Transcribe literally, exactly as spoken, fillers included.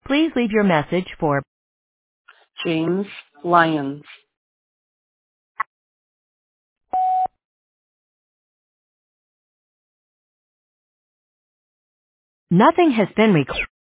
Please leave your message for James Lyons. Nothing has been recorded.